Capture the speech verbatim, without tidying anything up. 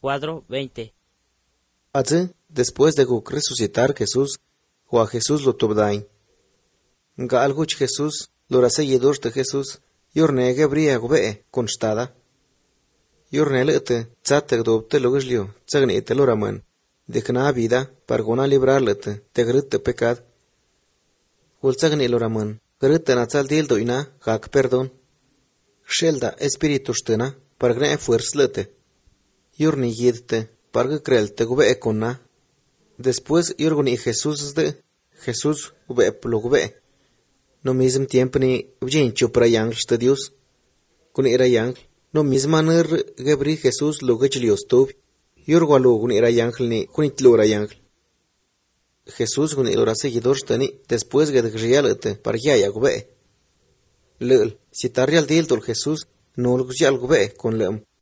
cuatro veinte. Así, después de que resucitar Jesús, o a Jesús lo tobdain. Nga alguch Jesús, lora seguidor de Jesús, yorne gebria gobe constada. Yorne lete, tzate gdobte logislio, tsagnete loraman, de kna vida, pargona librarlete, te grite pecad. Wol tsagni loraman, grite na tsal dil doina, hak perdón. Shelda espíritu stena, pargne fuerslete. Yorni yidte, parga crelte gobe konna. Después yorgoni Jesús de, Jesús gobe plo gobe. No mismo tiempo ni vjincho para yang de Dios. Kun era yang, no misma ner gebri Jesús lo gechlios tub. Yorgo lo kun era yang ni kun itlora yang. Jesús kun ilora seguidor stani después de grialete para ya ya gobe. Lel, si tarial dil tol Jesús no lo gobe con lem.